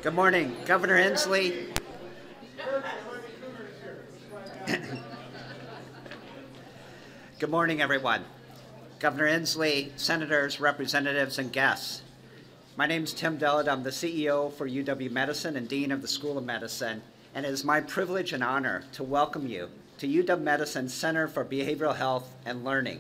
Good morning, Governor Inslee. Good morning, everyone. Governor Inslee, senators, representatives, and guests. My name is Tim Dellett. I'm the CEO for UW-Medicine and Dean of the School of Medicine, and it is my privilege and honor to welcome you to UW-Medicine's Center for Behavioral Health and Learning.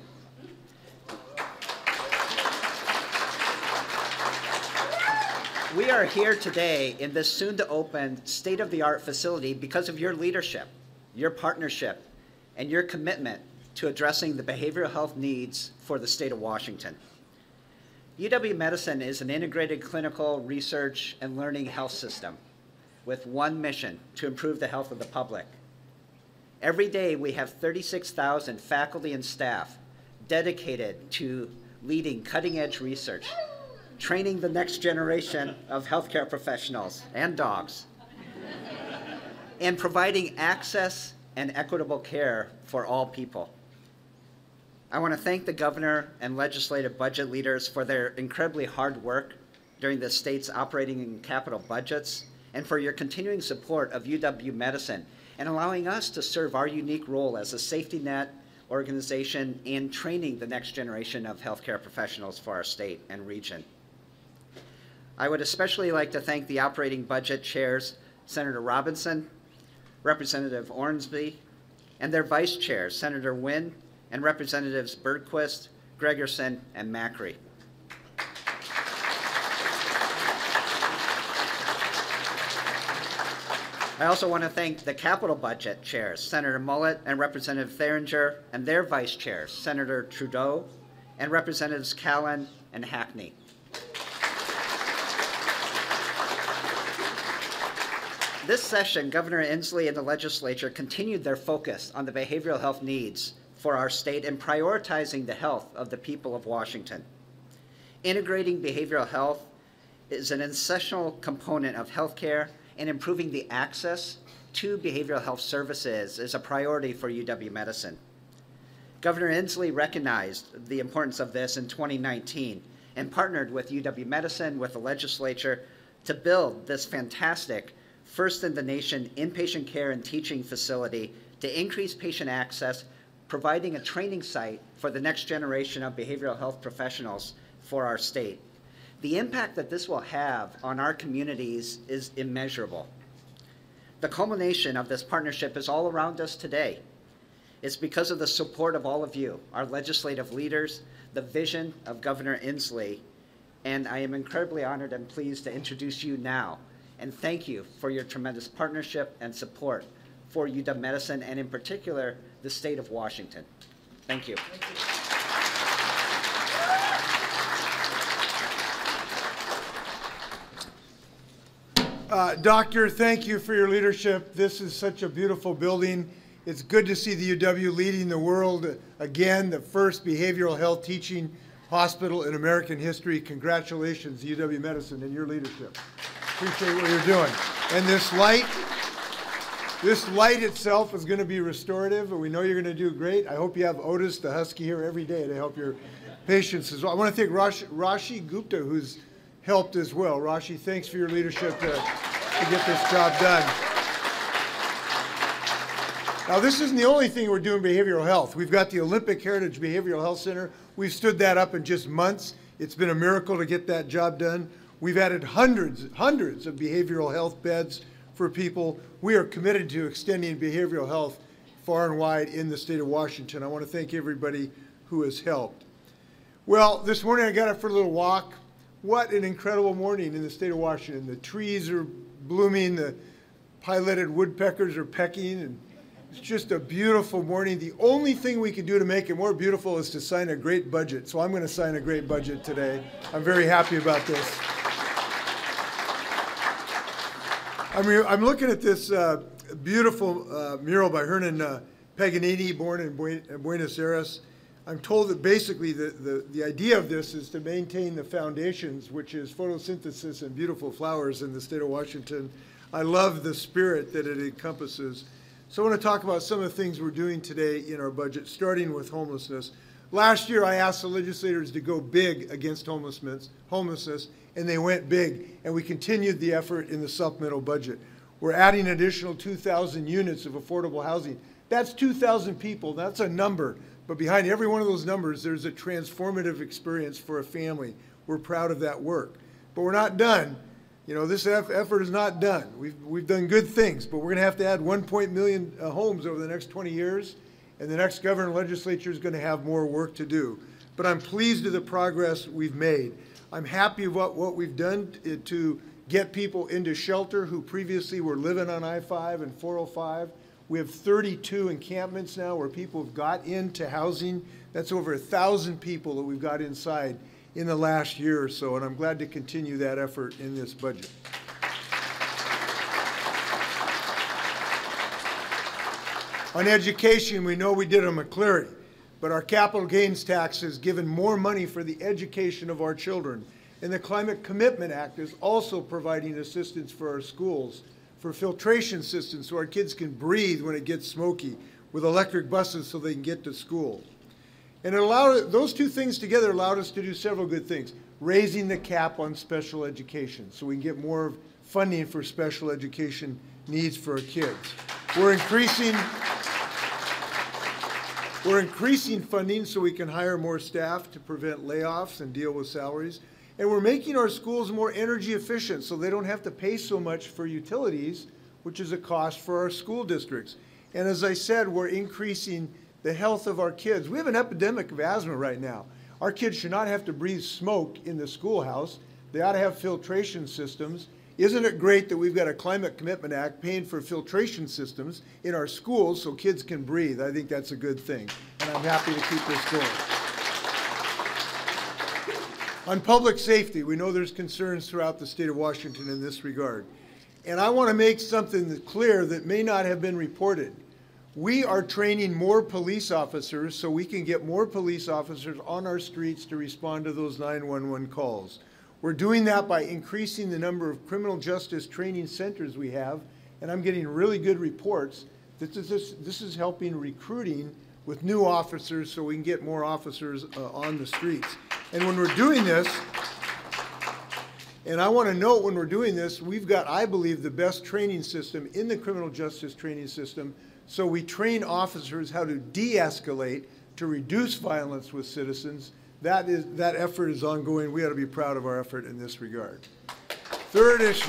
We are here today in this soon-to-open state-of-the-art facility because of your leadership, your partnership, and your commitment to addressing the behavioral health needs for the state of Washington. UW-Medicine is an integrated clinical research and learning health system with one mission: to improve the health of the public. Every day we have 36,000 faculty and staff dedicated to leading cutting-edge research, training the next generation of healthcare professionals and dogs, and providing access and equitable care for all people. I want to thank the governor and legislative budget leaders for their incredibly hard work during the state's operating and capital budgets, and for your continuing support of UW-Medicine and allowing us to serve our unique role as a safety net organization in training the next generation of healthcare professionals for our state and region. I would especially like to thank the operating budget chairs, Senator Robinson, Representative Ormsby, and their vice chairs, Senator Wynn, and Representatives Bergquist, Gregerson, and Macri. I also want to thank the capital budget chairs, Senator Mullet and Representative Theringer, and their vice chairs, Senator Trudeau and Representatives Callan and Hackney. This session, Governor Inslee and the legislature continued their focus on the behavioral health needs for our state and prioritizing the health of the people of Washington. Integrating behavioral health is an essential component of healthcare, and improving the access to behavioral health services is a priority for UW-Medicine. Governor Inslee recognized the importance of this in 2019 and partnered with UW-Medicine, with the legislature, to build this fantastic first-in-the-nation inpatient care and teaching facility to increase patient access, providing a training site for the next generation of behavioral health professionals for our state. The impact that this will have on our communities is immeasurable. The culmination of this partnership is all around us today. It's because of the support of all of you, our legislative leaders, the vision of Governor Inslee, and I am incredibly honored and pleased to introduce you now and thank you for your tremendous partnership and support for UW-Medicine, and in particular, the state of Washington. Thank you. Doctor, thank you for your leadership. This is such a beautiful building. It's good to see the UW leading the world again, the first behavioral health teaching hospital in American history. Congratulations, UW-Medicine, and your leadership. Appreciate what you're doing. And this light itself is going to be restorative, and we know you're going to do great. I hope you have Otis, the husky, here every day to help your patients as well. I want to thank Rashi Gupta, who's helped as well. Rashi, thanks for your leadership to get this job done. Now, this isn't the only thing we're doing in behavioral health. We've got the Olympic Heritage Behavioral Health Center. We've stood that up in just months. It's been a miracle to get that job done. We've added hundreds of behavioral health beds for people. We are committed to extending behavioral health far and wide in the state of Washington. I want to thank everybody who has helped. Well, this morning I got up for a little walk. What an incredible morning in the state of Washington. The trees are blooming, the pileated woodpeckers are pecking, and it's just a beautiful morning. The only thing we can do to make it more beautiful is to sign a great budget. So I'm going to sign a great budget today. I'm very happy about this. I'm looking at this beautiful mural by Hernan Paganini, born in Buenos Aires. I'm told that basically the idea of this is to maintain the foundations, which is photosynthesis and beautiful flowers in the state of Washington. I love the spirit that it encompasses. So I want to talk about some of the things we're doing today in our budget, starting with homelessness. Last year, I asked the legislators to go big against homelessness, and they went big, and we continued the effort in the supplemental budget. We're adding an additional 2,000 units of affordable housing. That's 2,000 people. That's a number. But behind every one of those numbers, there's a transformative experience for a family. We're proud of that work. But we're not done. You know, this effort is not done. We've done good things, but we're going to add 1 million homes over the next 20 years, and the next governor and legislature is going to have more work to do. But I'm pleased with the progress we've made. I'm happy with what we've done to get people into shelter who previously were living on I-5 and 405. We have 32 encampments now where people have got into housing. That's over 1,000 people that we've got inside in the last year or so, and I'm glad to continue that effort in this budget. On education, we know we did a McCleary, but our capital gains tax has given more money for the education of our children. And the Climate Commitment Act is also providing assistance for our schools, for filtration systems so our kids can breathe when it gets smoky, with electric buses so they can get to school. And those two things together allowed us to do several good things. Raising the cap on special education so we can get more funding for special education needs for our kids. We're increasing funding so we can hire more staff to prevent layoffs and deal with salaries. And we're making our schools more energy efficient so they don't have to pay so much for utilities, which is a cost for our school districts. And as I said, we're increasing the health of our kids. We have an epidemic of asthma right now. Our kids should not have to breathe smoke in the schoolhouse. They ought to have filtration systems. Isn't it great that we've got a Climate Commitment Act paying for filtration systems in our schools so kids can breathe? I think that's a good thing, and I'm happy to keep this going. On public safety, we know there's concerns throughout the state of Washington in this regard. And I want to make something clear that may not have been reported. We are training more police officers so we can get more police officers on our streets to respond to those 911 calls. We're doing that by increasing the number of criminal justice training centers we have, and I'm getting really good reports that this is helping recruiting with new officers so we can get more officers on the streets. And when we're doing this, and I want to note when we're doing this, we've got, I believe, the best training system in the criminal justice training system. So we train officers how to de-escalate, to reduce violence with citizens. That effort is ongoing. We ought to be proud of our effort in this regard. Third issue.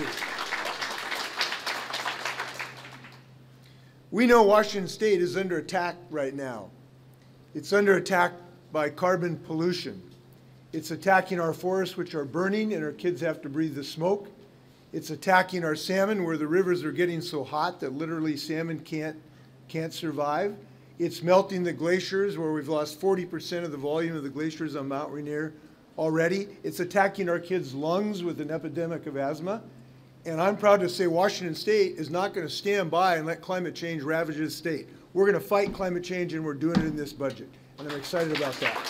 We know Washington State is under attack right now. It's under attack by carbon pollution. It's attacking our forests, which are burning, and our kids have to breathe the smoke. It's attacking our salmon, where the rivers are getting so hot that literally salmon can't survive. It's melting the glaciers, where we've lost 40% of the volume of the glaciers on Mount Rainier already. It's attacking our kids' lungs with an epidemic of asthma. And I'm proud to say Washington State is not going to stand by and let climate change ravage the state. We're going to fight climate change, and we're doing it in this budget. And I'm excited about that.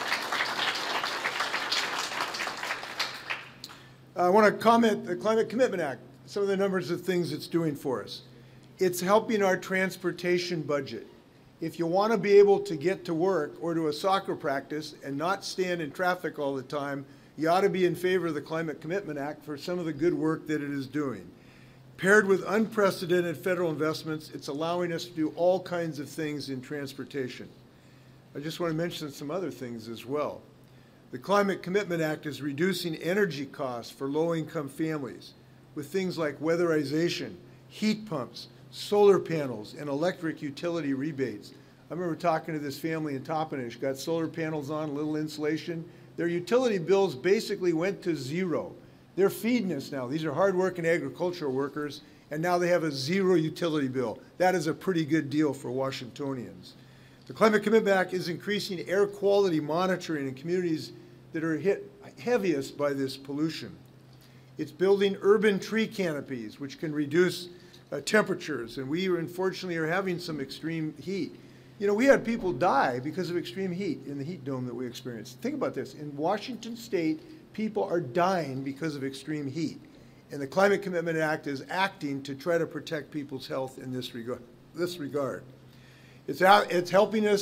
I want to comment the Climate Commitment Act, some of the numbers of things it's doing for us. It's helping our transportation budget. If you want to be able to get to work or to a soccer practice and not stand in traffic all the time, you ought to be in favor of the Climate Commitment Act for some of the good work that it is doing. Paired with unprecedented federal investments, it's allowing us to do all kinds of things in transportation. I just want to mention some other things as well. The Climate Commitment Act is reducing energy costs for low-income families with things like weatherization, heat pumps, solar panels, and electric utility rebates. I remember talking to this family in Toppenish, got solar panels on, a little insulation. Their utility bills basically went to zero. They're feeding us now. These are hard-working agricultural workers, and now they have a zero utility bill. That is a pretty good deal for Washingtonians. The Climate Commitment Act is increasing air quality monitoring in communities that are hit heaviest by this pollution. It's building urban tree canopies, which can reduce temperatures, and we unfortunately are having some extreme heat. You know, we had people die because of extreme heat in the heat dome that we experienced. Think about this. In Washington State, people are dying because of extreme heat, and the Climate Commitment Act is acting to try to protect people's health in this regard. It's helping us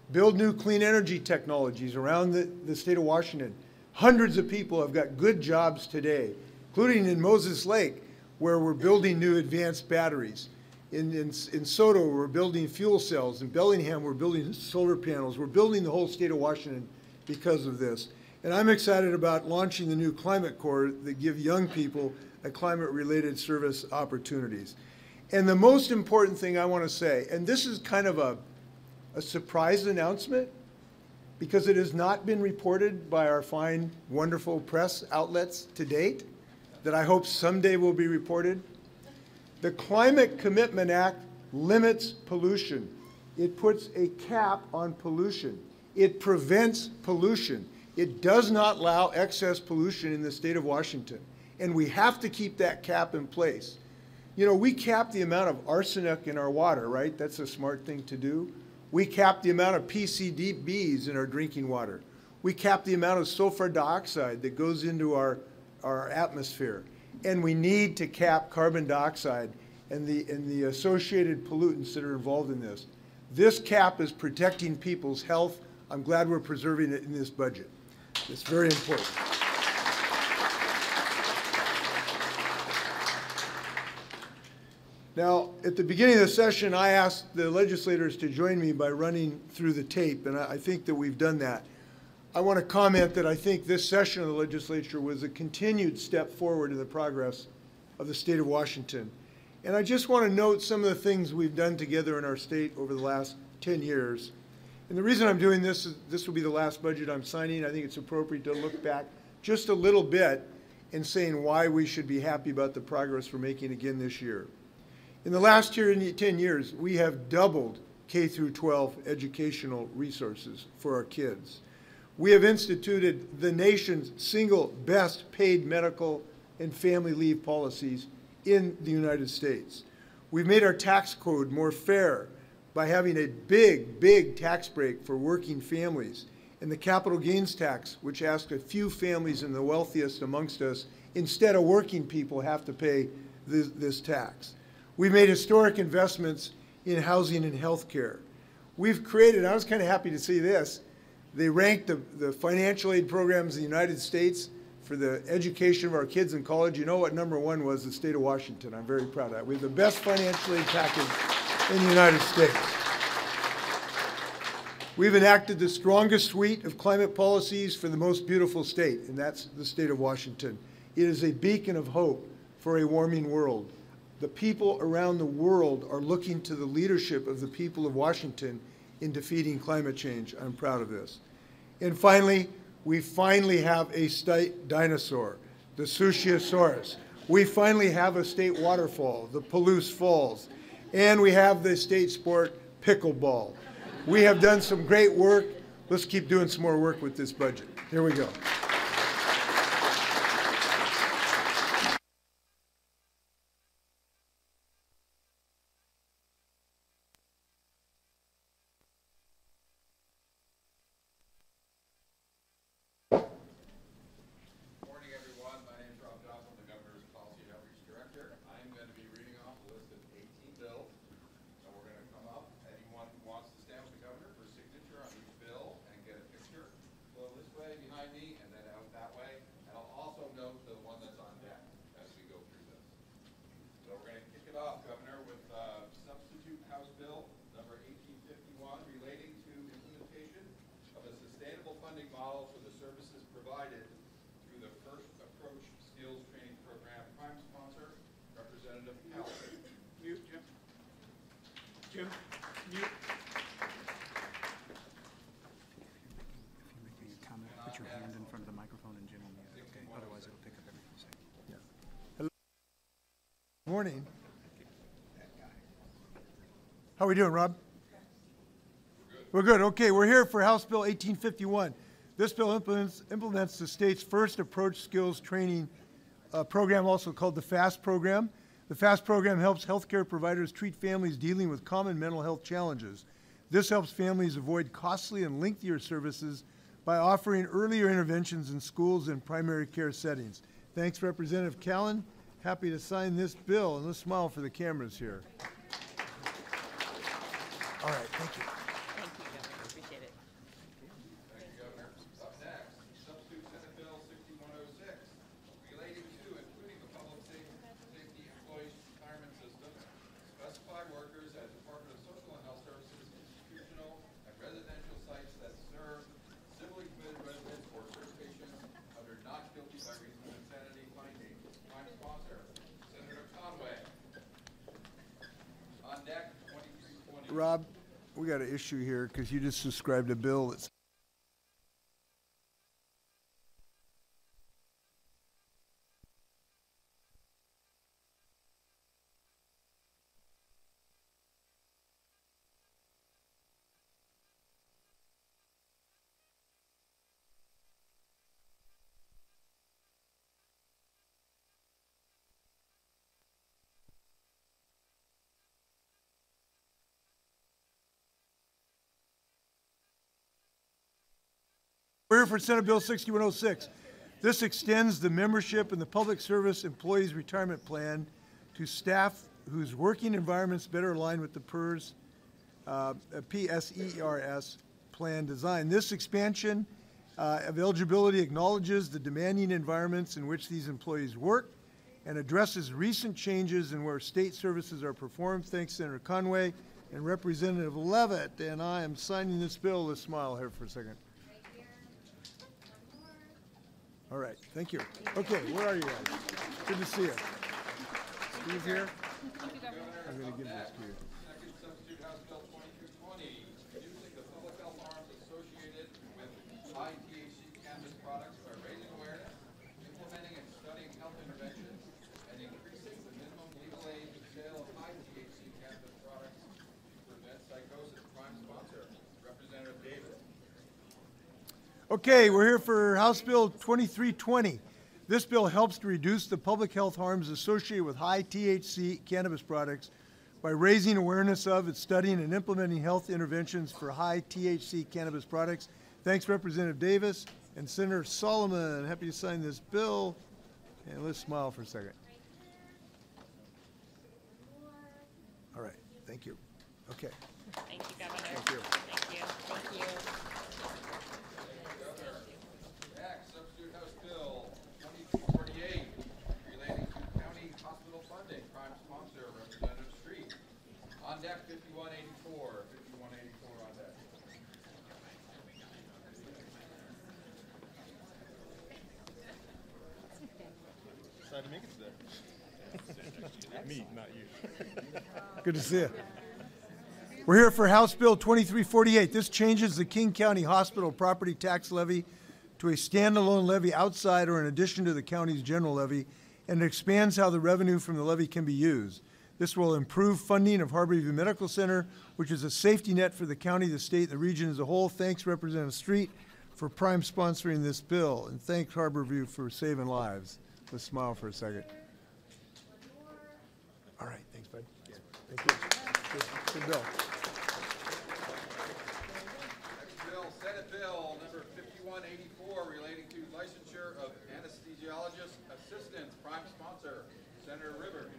build new clean energy technologies around the state of Washington. Hundreds of people have got good jobs today, including in Moses Lake, where we're building new advanced batteries. In Soto, we're building fuel cells. In Bellingham, we're building solar panels. We're building the whole state of Washington because of this. And I'm excited about launching the new Climate Corps that give young people a climate-related service opportunities. And the most important thing I want to say, and this is kind of a surprise announcement, because it has not been reported by our fine, wonderful press outlets to date, that I hope someday will be reported. The Climate Commitment Act limits pollution. It puts a cap on pollution. It prevents pollution. It does not allow excess pollution in the state of Washington. And we have to keep that cap in place. You know, we cap the amount of arsenic in our water, right? That's a smart thing to do. We cap the amount of PCBs in our drinking water. We cap the amount of sulfur dioxide that goes into our atmosphere. And we need to cap carbon dioxide and the associated pollutants that are involved in this. This cap is protecting people's health. I'm glad we're preserving it in this budget. It's very important. Now, at the beginning of the session, I asked the legislators to join me by running through the tape, and I think that we've done that. I want to comment that I think this session of the legislature was a continued step forward in the progress of the state of Washington. And I just want to note some of the things we've done together in our state over the last 10 years. And the reason I'm doing this is this will be the last budget I'm signing. I think it's appropriate to look back just a little bit and saying why we should be happy about the progress we're making again this year. In the last 10 years, we have doubled K through 12 educational resources for our kids. We have instituted the nation's single best paid medical and family leave policies in the United States. We've made our tax code more fair by having a big tax break for working families, and the capital gains tax, which asks a few families and the wealthiest amongst us, instead of working people, have to pay this tax. We've made historic investments in housing and health care. We've created, I was kind of happy to see this, they ranked the financial aid programs in the United States for the education of our kids in college. You know what number one was? The state of Washington. I'm very proud of that. We have the best financial aid package in the United States. We've enacted the strongest suite of climate policies for the most beautiful state, and that's the state of Washington. It is a beacon of hope for a warming world. The people around the world are looking to the leadership of the people of Washington in defeating climate change. I'm proud of this. And finally, we finally have a state dinosaur, the Sushiasaurus. We finally have a state waterfall, the Palouse Falls. And we have the state sport, pickleball. We have done some great work. Let's keep doing some more work with this budget. Here we go. Jim, mute. If you make a comment, put your hand in front of the microphone and Jim will mute it, okay? Otherwise it'll pick up everything you say. Hello. Morning. How are we doing, Rob? We're good. Okay, we're here for House Bill 1851. This bill implements the state's first approach skills training program, also called the FAST program. The FAST program helps healthcare providers treat families dealing with common mental health challenges. This helps families avoid costly and lengthier services by offering earlier interventions in schools and primary care settings. Thanks, Representative Callan. Happy to sign this bill, and let's smile for the cameras here. All right, thank you. Thank you, Governor. Appreciate it. Rob, we got an issue here because you just described a bill that's We're here for Senate Bill 6106. This extends the membership in the Public Service Employees Retirement Plan to staff whose working environments better align with the PSERS plan design. This expansion of eligibility acknowledges the demanding environments in which these employees work and addresses recent changes in where state services are performed. Thanks, Senator Conway and Representative Levitt. And I am signing this bill. Let's smile here for a second. All right, thank you. Okay, where are you guys? Good to see you. Steve here? I'm going to give this to you. Second substitute House Bill 2220, reducing the public health harms associated with high THC cannabis products by raising awareness, implementing and studying health interventions, and increasing the minimum legal age of sale of high THC cannabis products to prevent psychosis. Prime sponsor, Representative Davis. Okay, we're here for House Bill 2320. This bill helps to reduce the public health harms associated with high THC cannabis products by raising awareness of and studying and implementing health interventions for high THC cannabis products. Thanks, Representative Davis and Senator Solomon. Happy to sign this bill. And let's smile for a second. All right, thank you. Okay. Thank you, Governor. Thank you. Thank you. Thank you. Next, substitute House Bill 2248, relating to county hospital funding. Prime sponsor, Representative Street. On deck, 5184. 5184 on deck. Decided to make it today. Me, not you. Good to see you. We're here for House Bill 2348. This changes the King County Hospital property tax levy to a standalone levy outside or in addition to the county's general levy, and expands how the revenue from the levy can be used. This will improve funding of Harborview Medical Center, which is a safety net for the county, the state, and the region as a whole. Thanks, Representative Street, for prime sponsoring this bill, and thanks, Harborview, for saving lives. Let's smile for a second. All right, thanks, bud. Thank you. Good bill. Next bill, Senate Bill number 5184, relating to licensure of anesthesiologist assistants. Prime sponsor, Senator Rivers.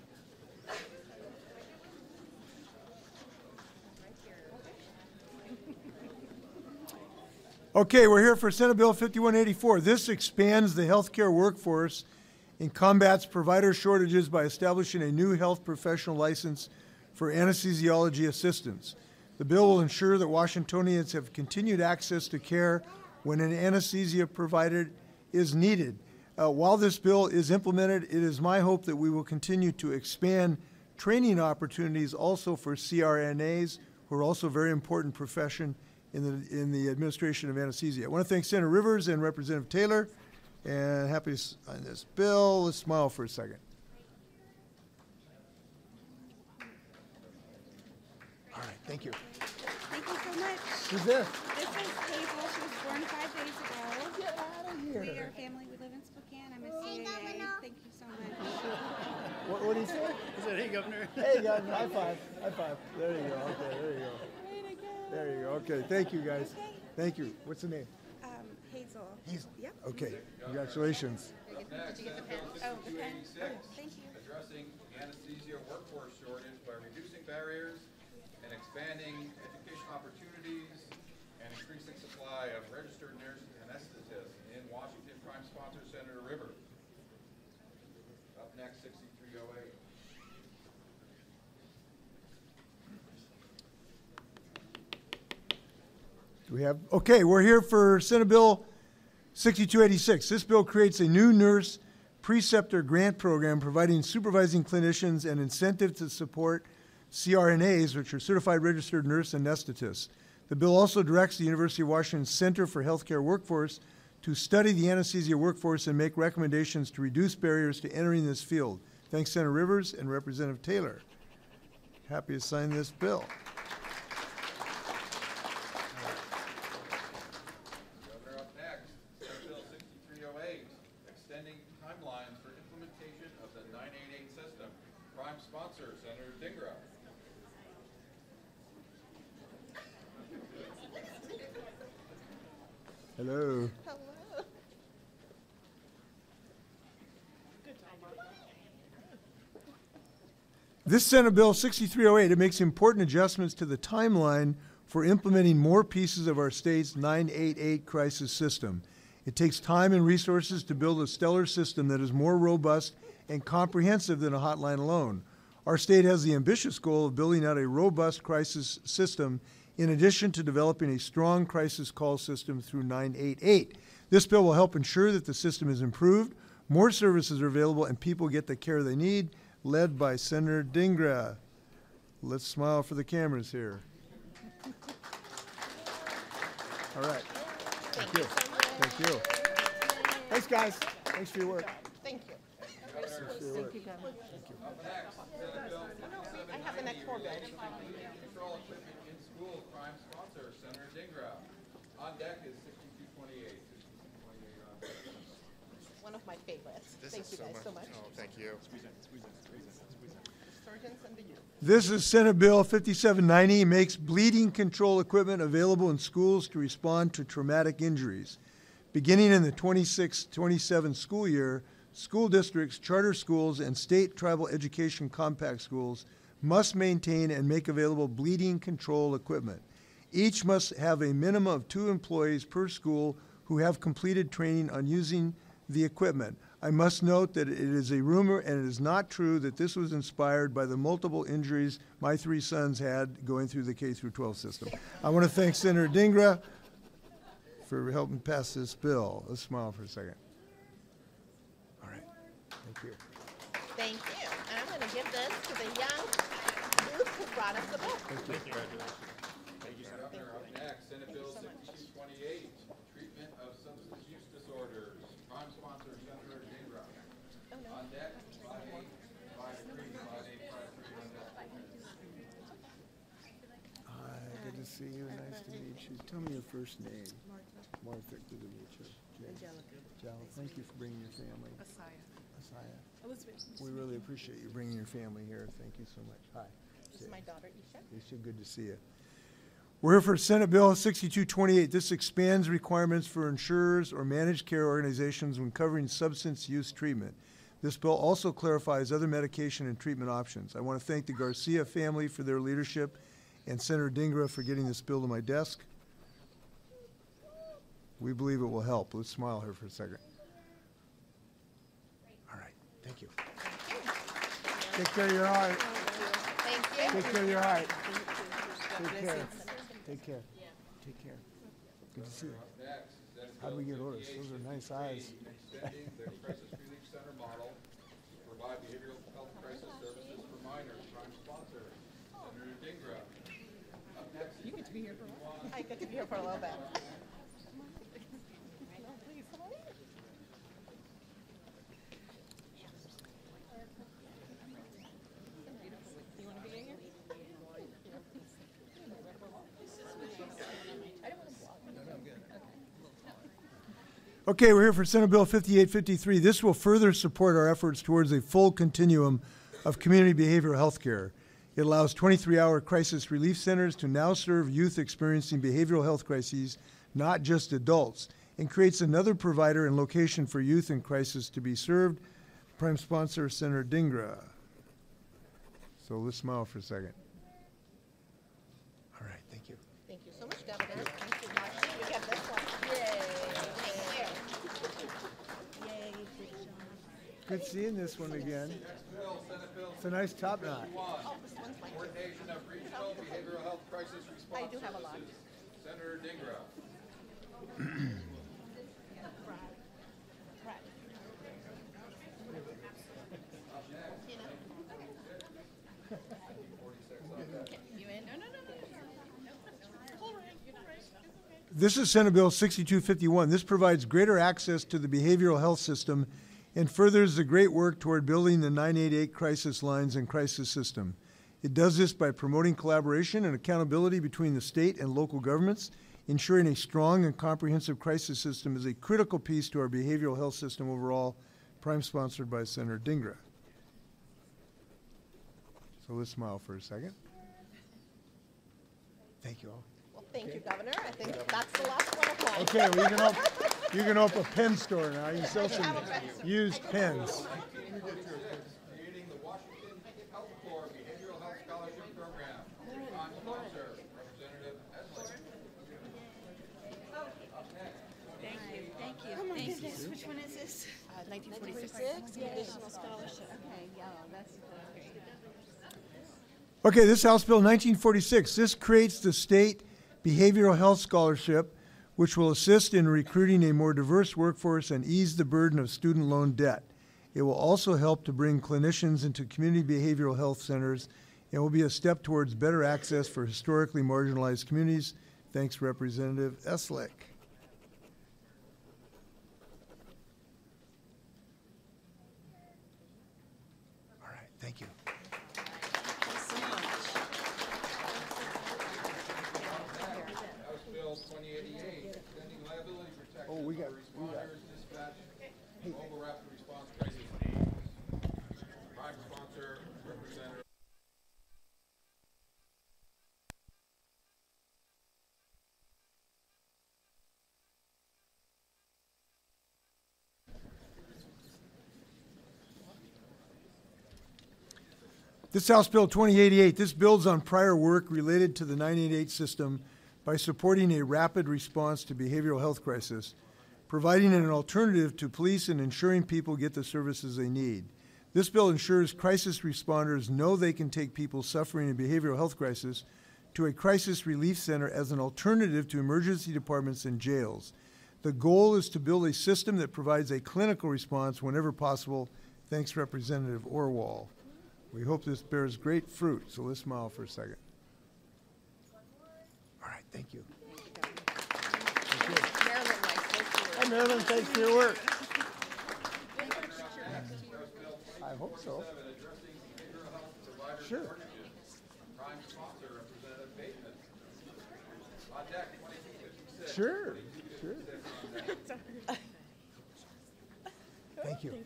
Okay, we're here for Senate Bill 5184. This expands the healthcare workforce and combats provider shortages by establishing a new health professional license for anesthesiology assistants. The bill will ensure that Washingtonians have continued access to care when an anesthesia provided is needed. While this bill is implemented, it is my hope that we will continue to expand training opportunities also for CRNAs, who are also a very important profession in the administration of anesthesia. I want to thank Senator Rivers and Representative Taylor, and happy to sign this bill. Let's smile for a second. All right, thank you. Thank you so much. Who's this? This is Hazel. She was born 5 days ago. Get out of here. We are family. We live in Spokane. I'm a CAA. Thank you so much. What did he say? I said, hey, Governor. Hey, guys, high five. High five. There you go. Okay, there you go. Way to go. There you go. Okay, thank you, guys. Thank you. What's the name? Hazel. Hazel. Yep. Okay, congratulations. Next, Senate Bill Oh, okay. 6286, Thank you. addressing anesthesia workforce shortage by reducing barriers and expanding education opportunities and increasing supply of registered nurse anesthetists in Washington. Prime sponsor, Senator Rivers. Up next, 6308. Do we have, okay, we're here for Senate Bill 6286. This bill creates a new nurse preceptor grant program providing supervising clinicians an incentive to support CRNAs, which are Certified Registered Nurse Anesthetists. The bill also directs the University of Washington Center for Healthcare Workforce to study the anesthesia workforce and make recommendations to reduce barriers to entering this field. Thanks, Senator Rivers and Representative Taylor. Happy to sign this bill. Governor, up next, Senate Bill 6308, extending timelines for implementation of the 988 system. Prime sponsor, Senator Dingra. Hello. This Senate Bill 6308, it makes important adjustments to the timeline for implementing more pieces of our state's 988 crisis system. It takes time and resources to build a stellar system that is more robust and comprehensive than a hotline alone. Our state has the ambitious goal of building out a robust crisis system in addition to developing a strong crisis call system through 988. This bill will help ensure that the system is improved, more services are available, and people get the care they need, led by Senator Dingra. Let's smile for the cameras here. All right. Thank you. Thank you. Thanks, guys. Thanks for your work. Thank you. Thanks for your work. Up next, Senate Bill 5790, I have the next four bills. control equipment in schools. Prime sponsor, Senator Dingra. On deck is 6228. 6228 on deck. One of my favorites. Thank you guys so much. Oh, thank you. Surgeons and the youth. This is Senate Bill 5790. It makes bleeding control equipment available in schools to respond to traumatic injuries. Beginning in the 26-27 school year, school districts, charter schools, and state tribal education compact schools must maintain and make available bleeding control equipment. Each must have a minimum of 2 employees per school who have completed training on using the equipment. I must note that it is a rumor and it is not true that this was inspired by the multiple injuries my 3 sons had going through the K-12 system. I want to thank Senator Dingra for helping pass this bill. Let's smile for a second. All right. Thank you. Thank you. And I'm going to give this to the young youth who brought us the bill. Thank you. Governor, up next, Senate Bill 6228, treatment of substance use disorders. Prime sponsor, Senator Dingra. On deck, 5853, 5853 on deck. Hi, good to see you. Nice to meet you. Tell me your first name. Martha, good to meet you. Angelica. Thank you for bringing your family. Asaya. Elizabeth. We really appreciate you bringing your family here. Thank you so much. Hi. This is my daughter, Isha. Isha, good to see you. We're here for Senate Bill 6228. This expands requirements for insurers or managed care organizations when covering substance use treatment. This bill also clarifies other medication and treatment options. I want to thank the Garcia family for their leadership and Senator Dingra for getting this bill to my desk. We believe it will help. Let's smile here for a second. All right. Thank you. Take care of your heart. Thank you. Take care of your heart. Take care. Take care. Take care. Good to see you. Next, Senate How do we get Bill orders? Those are nice eyes. 5863, extending the Crisis Relief Center model to provide behavioral health crisis services for minors. Prime sponsor, Senator Dingra. Up next, you get to be here for a while. I get to be here for a little bit. No, please, come on in. You want to be in here? Okay, we're here for Senate Bill 5853. This will further support our efforts towards a full continuum of community behavioral health care. It allows 23-hour crisis relief centers to now serve youth experiencing behavioral health crises, not just adults, and creates another provider and location for youth in crisis to be served. Prime sponsor, Senator Dingra. So let's smile for a second. All right, thank you. Thank you so much, Governor. Thank you much. We have this one. Yay. Thank you. Yay. Good seeing this one again. Bill, Senate Bill It's a nice top knot. 61, coordination of regional behavioral health crisis response I do have a lot. services. Senator Dingra. This is Senate Bill 6251. This provides greater access to the behavioral health system and furthers the great work toward building the 988 crisis lines and crisis system. It does this by promoting collaboration and accountability between the state and local governments. Ensuring a strong and comprehensive crisis system is a critical piece to our behavioral health system overall, prime sponsored by Senator Dingra. So let's smile for a second. Thank you all. Well, thank you, Governor. I think that's the last one of mine. Okay, well, you can open a pen store now. You sell some used pens. Creating the Washington Health Corps Behavioral Health Scholarship Program. Prime sponsor, Representative Esley. Thank you. Oh my goodness, which one is this? 1946, additional scholarship. Okay, yeah, that's great. Okay, this House Bill 1946. This creates the State Behavioral Health Scholarship, which will assist in recruiting a more diverse workforce and ease the burden of student loan debt. It will also help to bring clinicians into community behavioral health centers and will be a step towards better access for historically marginalized communities. Thanks, Representative Eslick. All right, thank you. Thanks so much. House Bill 2088, extending liability protection Oh, we got- for responders, dispatch, mobile rapid response crisis teams. Prime sponsor, Representative. This House Bill 2088, this builds on prior work related to the 988 system by supporting a rapid response to behavioral health crisis, providing an alternative to police and ensuring people get the services they need. This bill ensures crisis responders know they can take people suffering a behavioral health crisis to a crisis relief center as an alternative to emergency departments and jails. The goal is to build a system that provides a clinical response whenever possible. Thanks, Representative Orwell. We hope this bears great fruit, so let's smile for a second. All right, thank you. Marilyn, my sister. Hi, Marilyn, thanks for your work. I hope so. Addressing behavioral health provider Sure. shortages. Prime sponsor, Representative Bateman. On deck, 2256. Sure, sure. Thank you.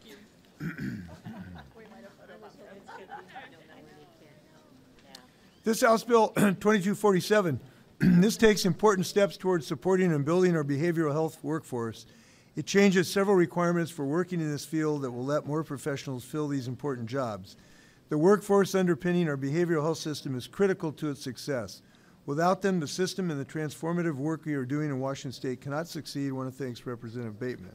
This House Bill 2247, this takes important steps towards supporting and building our behavioral health workforce. It changes several requirements for working in this field that will let more professionals fill these important jobs. The workforce underpinning our behavioral health system is critical to its success. Without them, the system and the transformative work we are doing in Washington State cannot succeed. I want to thank Representative Bateman.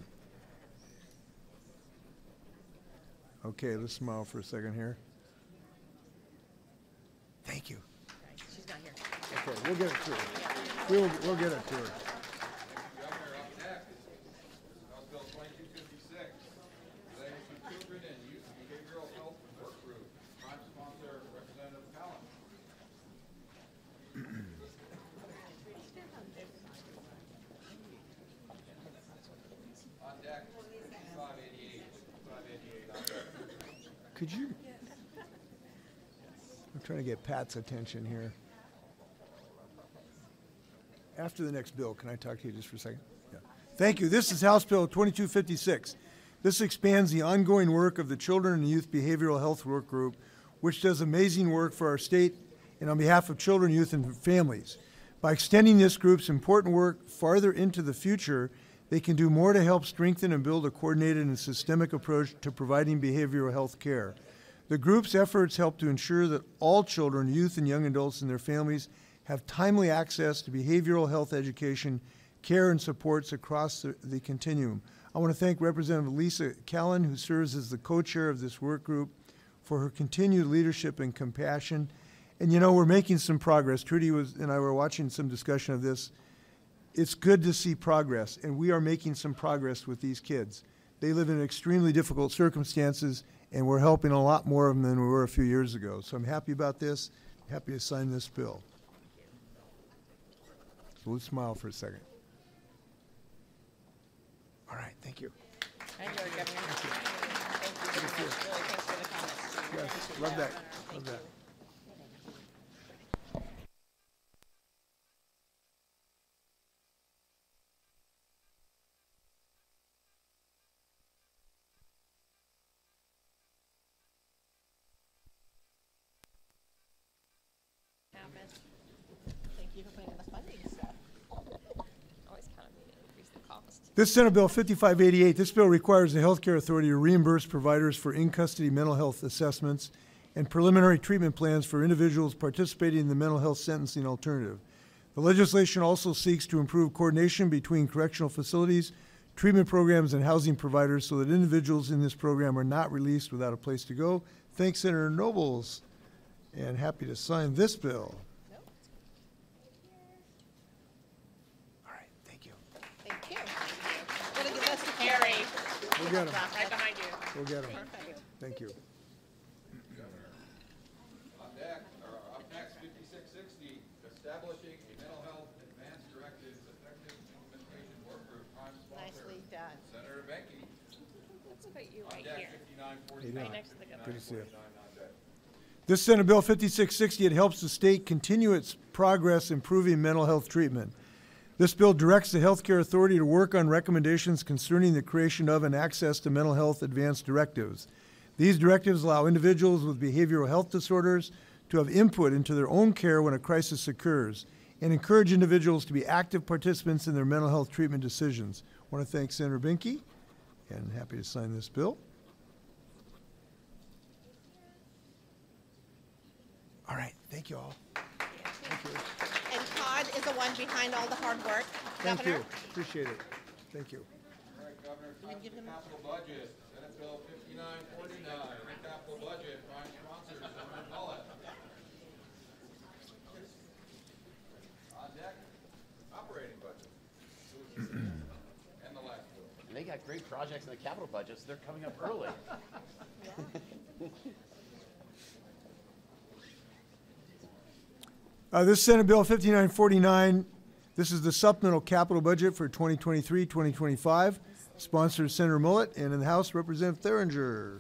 Okay, let's smile for a second here. Thank you. She's not here. Okay, we'll get it to her. We'll get it to her. Governor, up next, House Bill 2256, relating to children and youth behavioral health work group. Prime sponsor, Representative Callen. On deck, 588. 588 on deck. Could you? I'm trying to get Pat's attention here. After the next bill, can I talk to you just for a second? Yeah. Thank you. This is House Bill 2256. This expands the ongoing work of the Children and Youth Behavioral Health Work Group, which does amazing work for our state and on behalf of children, youth, and families. By extending this group's important work farther into the future, they can do more to help strengthen and build a coordinated and systemic approach to providing behavioral health care. The group's efforts help to ensure that all children, youth, and young adults and their families have timely access to behavioral health education, care, and supports across the continuum. I want to thank Representative Lisa Callen, who serves as the co-chair of this work group, for her continued leadership and compassion. And you know, we're making some progress. Trudy and I were watching some discussion of this. It's good to see progress, and we are making some progress with these kids. They live in extremely difficult circumstances, and we're helping a lot more of them than we were a few years ago. So I'm happy about this, happy to sign this bill. So let's smile for a second. All right, thank you. Thank you, Governor. Thank you very much. Really, thanks for the comments. Yes, love that, love that. Thank you for putting in the funding stuff. Always kind of need to increase the cost. This Senate Bill 5588, this bill requires the Healthcare Authority to reimburse providers for in-custody mental health assessments and preliminary treatment plans for individuals participating in the mental health sentencing alternative. The legislation also seeks to improve coordination between correctional facilities, treatment programs, and housing providers so that individuals in this program are not released without a place to go. Thanks, Senator Nobles, and happy to sign this bill. All right, thank you. Thank you. Gonna give this to Harry, We'll get 'em. right behind you. We'll get 'em. Perfect. Thank you. Up next, 5660, establishing a mental health advanced directives effective implementation work group, prime sponsor, Nicely done. Senator Benke. Let's put you On right deck, here, 5949. right next to the governor. Good to see you. 59 on deck. This Senate Bill 5660, it helps the state continue its progress improving mental health treatment. This bill directs the Healthcare Authority to work on recommendations concerning the creation of and access to mental health advanced directives. These directives allow individuals with behavioral health disorders to have input into their own care when a crisis occurs and encourage individuals to be active participants in their mental health treatment decisions. I want to thank Senator Binky and happy to sign this bill. All right, thank you all. And Todd is the one behind all the hard work. Thank Governor? you, appreciate it. Thank you. All right, Governor, time for the capital budget. Senate Bill 5949, capital budget, prime sponsor, Senator Mullet. On deck, operating budget. And the last bill. They got great projects in the capital budget, so they're coming up early. This Senate Bill 5949, this is the supplemental capital budget for 2023-2025. Sponsored Senator Mullet, and in the House, Representative Theringer.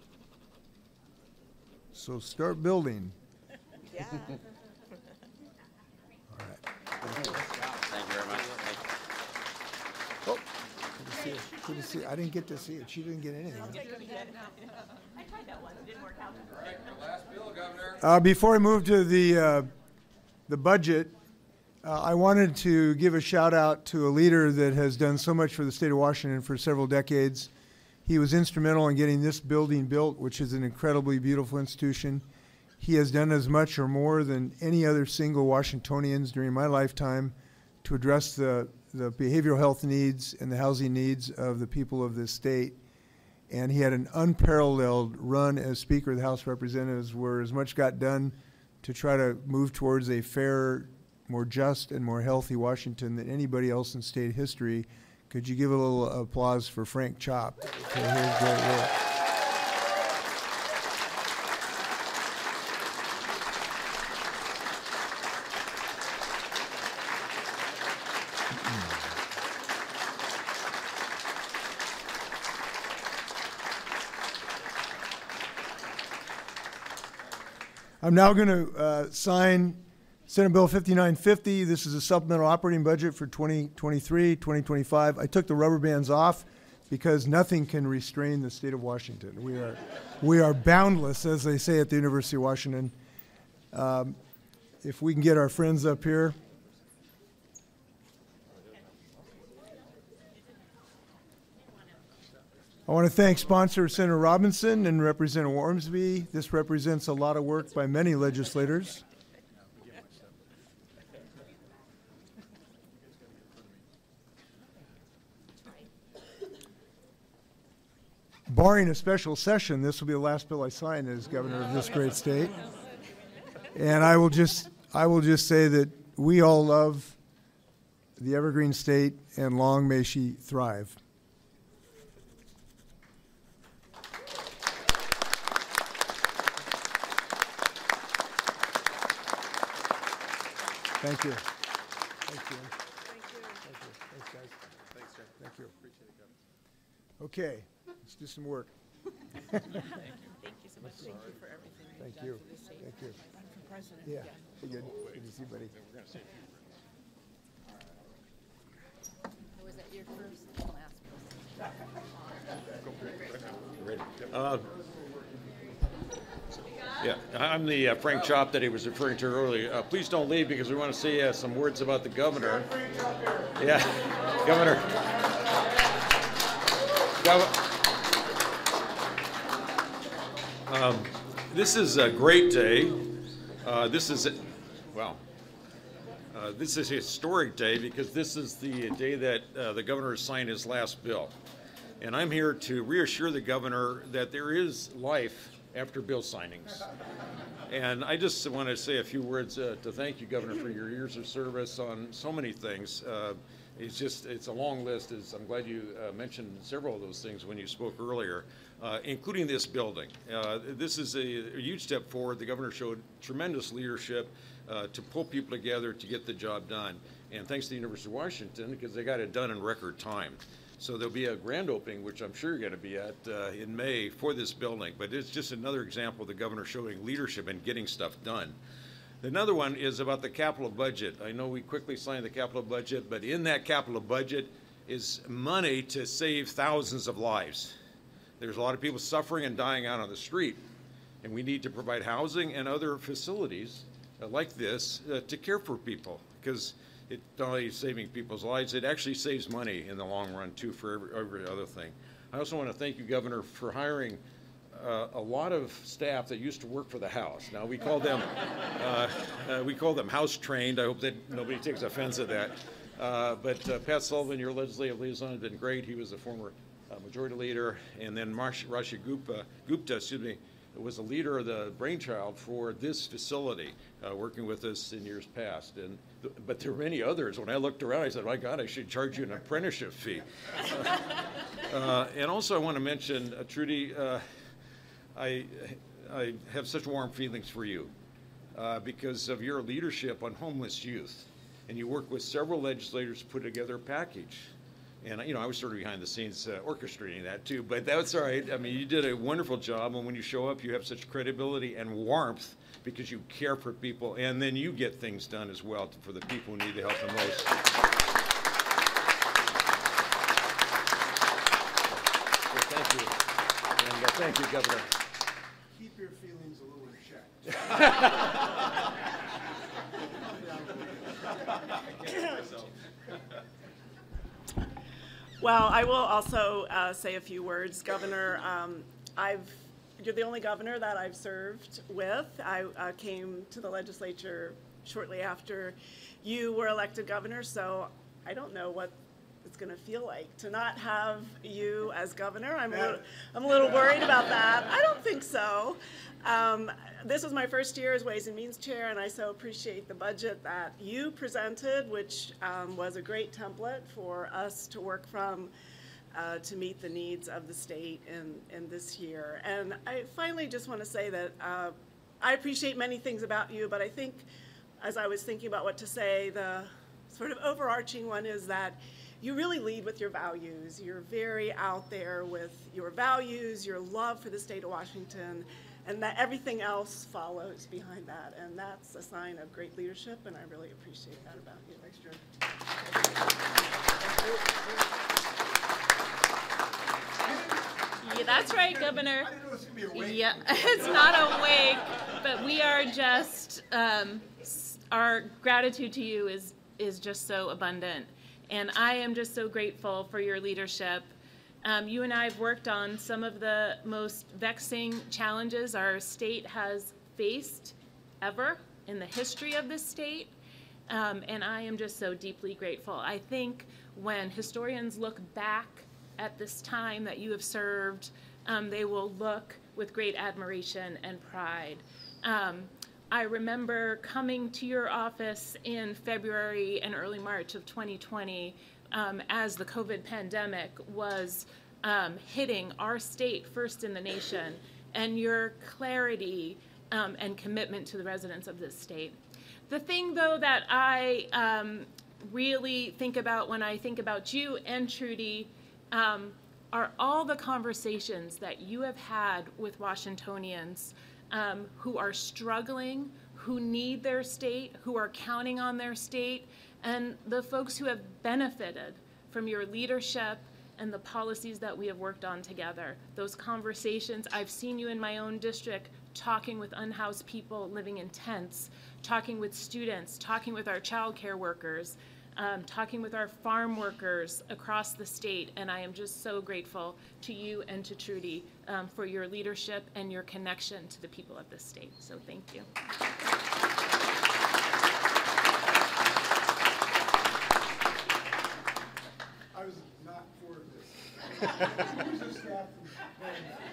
So start building. Yeah. All right. Thank you very much. Oh, good to see you. Good to see you. I didn't get to see it. She didn't get anything. All right, the last bill, Governor. Before I move to the budget, I wanted to give a shout out to a leader that has done so much for the state of Washington for several decades. He was instrumental in getting this building built, which is an incredibly beautiful institution. He has done as much or more than any other single Washingtonians during my lifetime to address the behavioral health needs and the housing needs of the people of this state. And he had an unparalleled run as Speaker of the House of Representatives, where as much got done to try to move towards a fair, more just, and more healthy Washington than anybody else in state history. Could you give a little applause for Frank Chop for his great work? I'm now going to sign Senate Bill 5950. This is a supplemental operating budget for 2023, 2025. I took the rubber bands off because nothing can restrain the state of Washington. We are boundless, as they say at the University of Washington. If we can get our friends up here. I want to thank sponsor Senator Robinson and Representative Ormsby. This represents a lot of work by many legislators. Barring a special session, this will be the last bill I sign as governor of this great state. And I will just say that we all love the Evergreen State, and long may she thrive. Thank you. Thank you. Thank you. Thank you. Thanks, guys. Thanks, Jim. Thank you. Appreciate it, Governor. Okay, let's do some work. Thank you so much. Thank you for everything. Thank you. Thank you. For President. Yeah, good. Good to see you, buddy. Was that your first and last Yeah, I'm the Frank Chop that he was referring to earlier. Please don't leave because we want to say some words about the governor. Yeah, Governor. This is a great day. This is a historic day because this is the day that the governor signed his last bill. And I'm here to reassure the governor that there is life after bill signings. And I just want to say a few words to thank you, Governor, for your years of service on so many things. It's a long list. I'm glad you mentioned several of those things when you spoke earlier, including this building. This is a huge step forward. The governor showed tremendous leadership to pull people together to get the job done. And thanks to the University of Washington, because they got it done in record time. So there'll be a grand opening, which I'm sure you're going to be at in May for this building. But it's just another example of the governor showing leadership and getting stuff done. Another one is about the capital budget. I know we quickly signed the capital budget, but in that capital budget is money to save thousands of lives. There's a lot of people suffering and dying out on the street, and we need to provide housing and other facilities like this to care for people, because it's not only saving people's lives, it actually saves money in the long run too for every other thing. I also want to thank you, Governor, for hiring a lot of staff that used to work for the House. Now we call them House trained. I hope that nobody takes offense at that. But Pat Sullivan, your legislative liaison, has been great. He was a former majority leader, and then Rashi Gupta, was the leader of the brainchild for this facility, working with us in years past. But there were many others. When I looked around, I said, my God, I should charge you an apprenticeship fee. And also I want to mention, Trudy, I have such warm feelings for you because of your leadership on homeless youth. And you worked with several legislators to put together a package. And, I was sort of behind the scenes orchestrating that too, but that's all right. I mean, you did a wonderful job, and when you show up, you have such credibility and warmth because you care for people, and then you get things done as well for the people who need the help the most. So thank you. And thank you, Governor. Keep your feelings a little in check. Well, I will also say a few words, Governor. You're the only governor that I've served with. I came to the legislature shortly after you were elected governor, so I don't know what it's going to feel like to not have you as governor. I'm a little worried about that. I don't think so. This was my first year as Ways and Means Chair, and I so appreciate the budget that you presented, which was a great template for us to work from to meet the needs of the state in this year. And I finally just want to say that I appreciate many things about you, but I think as I was thinking about what to say, the sort of overarching one is that you really lead with your values. You're very out there with your values, your love for the state of Washington, and that everything else follows behind that. And that's a sign of great leadership, and I really appreciate that about you. Thanks, Drew. Yeah, that's right, Governor. I didn't know it was going to be a wake. Yeah, it's not a wake, but we are just, our gratitude to you is just so abundant. And I am just so grateful for your leadership. You and I have worked on some of the most vexing challenges our state has faced ever in the history of this state. And I am just so deeply grateful. I think when historians look back at this time that you have served, they will look with great admiration and pride. I remember coming to your office in February and early March of 2020 as the COVID pandemic was hitting our state first in the nation, and your clarity and commitment to the residents of this state. The thing, though, that I really think about when I think about you and Trudy are all the conversations that you have had with Washingtonians who are struggling, who need their state, who are counting on their state, and the folks who have benefited from your leadership and the policies that we have worked on together. Those conversations, I've seen you in my own district talking with unhoused people living in tents, talking with students, talking with our child care workers, talking with our farm workers across the state, and I am just so grateful to you and to Trudy for your leadership and your connection to the people of this state. So thank you. I was not for this. Who's the staff from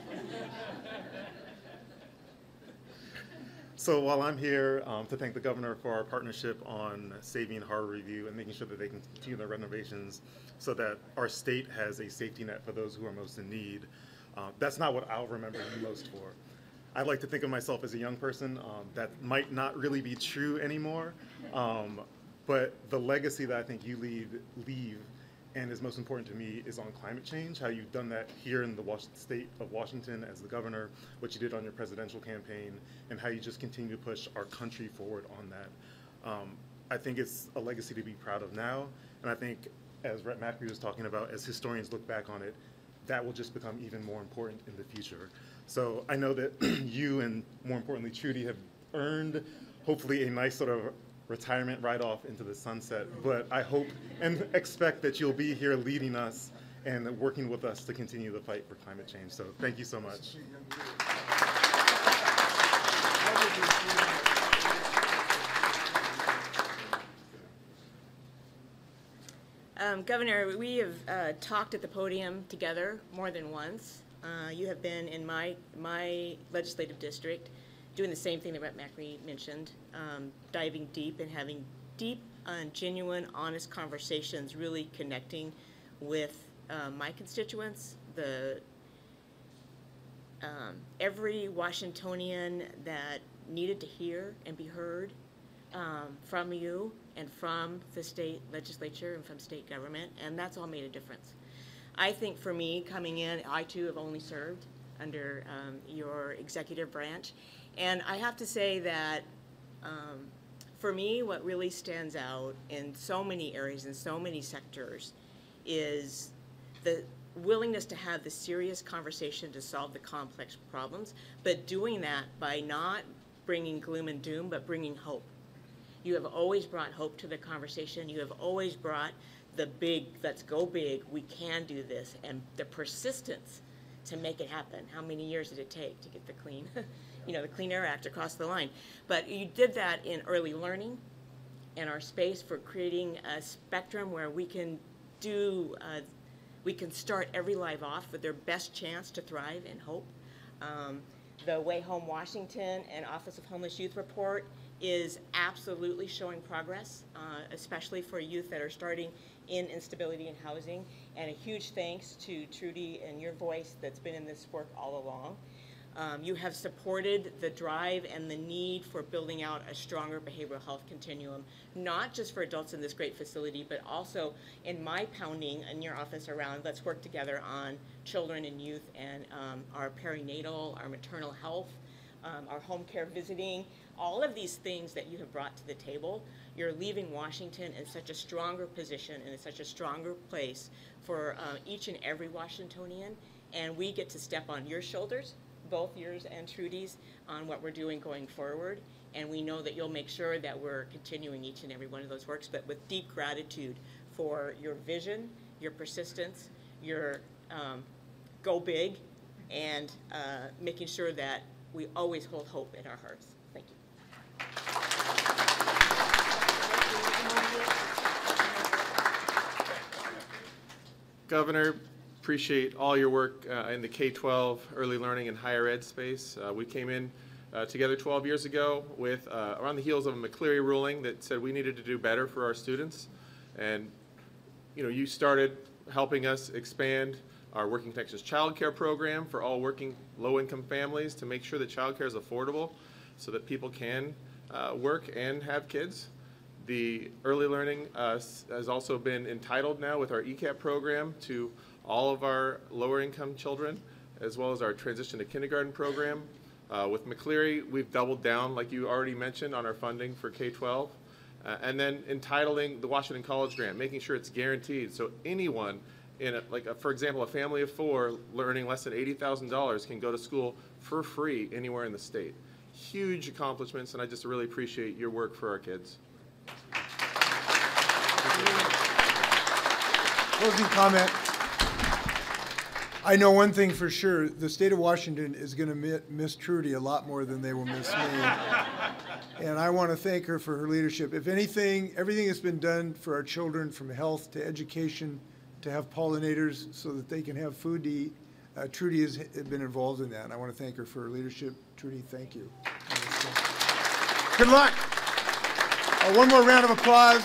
So while I'm here to thank the governor for our partnership on saving Harbor Review and making sure that they can continue their renovations so that our state has a safety net for those who are most in need, that's not what I'll remember you most for. I like to think of myself as a young person. That might not really be true anymore, but the legacy that I think you leave and is most important to me is on climate change, how you've done that here in the state of Washington as the governor, what you did on your presidential campaign, and how you just continue to push our country forward on that. I think it's a legacy to be proud of now, and I think, as Rep Macri was talking about, as historians look back on it, that will just become even more important in the future. So I know that you and, more importantly, Trudy have earned, hopefully, a nice sort of retirement right off into the sunset, but I hope and expect that you'll be here leading us and working with us to continue the fight for climate change. So thank you so much. Governor, we have talked at the podium together more than once. You have been in my legislative district doing the same thing that Rep Macri mentioned, diving deep and having deep, genuine, honest conversations, really connecting with my constituents, every Washingtonian that needed to hear and be heard from you and from the state legislature and from state government, and that's all made a difference. I think for me, coming in, I too have only served under your executive branch, and I have to say that for me, what really stands out in so many areas, in so many sectors, is the willingness to have the serious conversation to solve the complex problems, but doing that by not bringing gloom and doom, but bringing hope. You have always brought hope to the conversation. You have always brought the big, let's go big, we can do this, and the persistence to make it happen. How many years did it take to get the the Clean Air Act across the line? But you did that in early learning, in our space for creating a spectrum where we can start every life off with their best chance to thrive and hope. The Way Home Washington and Office of Homeless Youth report is absolutely showing progress, especially for youth that are starting in instability in housing. And a huge thanks to Trudy and your voice that's been in this work all along. You have supported the drive and the need for building out a stronger behavioral health continuum, not just for adults in this great facility, but also in my pounding in your office around, let's work together on children and youth and our perinatal, our maternal health, our home care visiting, all of these things that you have brought to the table. You're leaving Washington in such a stronger position and in such a stronger place for each and every Washingtonian, and we get to step on your shoulders, both yours and Trudy's, on what we're doing going forward, and we know that you'll make sure that we're continuing each and every one of those works, but with deep gratitude for your vision, your persistence, your go big, and making sure that we always hold hope in our hearts. Thank you. Governor, appreciate all your work in the K-12 early learning and higher ed space. We came in together 12 years ago with around the heels of a McCleary ruling that said we needed to do better for our students. And you started helping us expand our Working Connections Child Care program for all working low-income families to make sure that child care is affordable so that people can work and have kids. The early learning has also been entitled now with our ECAP program to all of our lower income children, as well as our transition to kindergarten program. With McCleary, we've doubled down, like you already mentioned, on our funding for K-12. And then entitling the Washington College Grant, making sure it's guaranteed. So anyone in, for example, a family of 4 earning less than $80,000 can go to school for free anywhere in the state. Huge accomplishments, and I just really appreciate your work for our kids. Closing comment. I know one thing for sure, the state of Washington is going to miss Trudy a lot more than they will miss me. And I want to thank her for her leadership. If anything, everything that's been done for our children, from health to education, to have pollinators so that they can have food to eat, Trudy has been involved in that, and I want to thank her for her leadership. Trudy, thank you. Good luck. One more round of applause.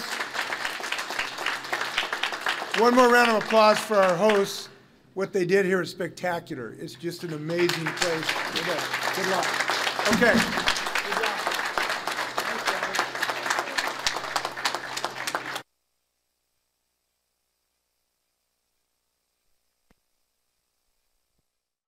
One more round of applause for our hosts. What they did here is spectacular. It's just an amazing place. Good luck. Okay.